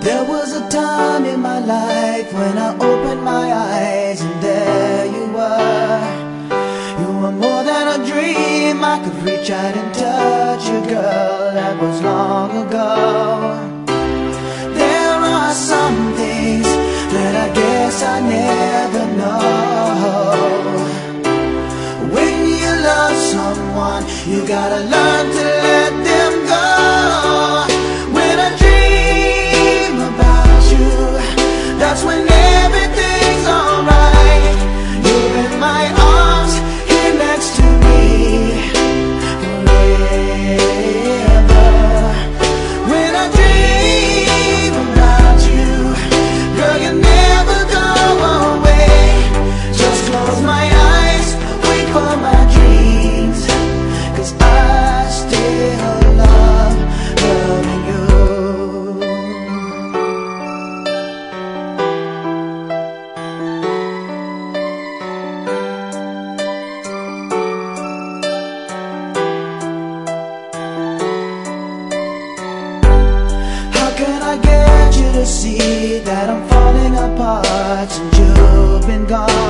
There was a time in my life when I opened my eyes and there you were. You were more than a dream. I could reach out and touch you, girl. That was long ago. There are some things that I guess I never know. When you love someone, you gotta learn to let them go. When I dream about you, that's when everything's alright. You're in my arms, here next to me forever. When I dream about you, girl, you never go away. Just close my eyes, wait for my dreams, 'cause I still love loving you. How can I get you to see that I'm falling apart since you've been gone?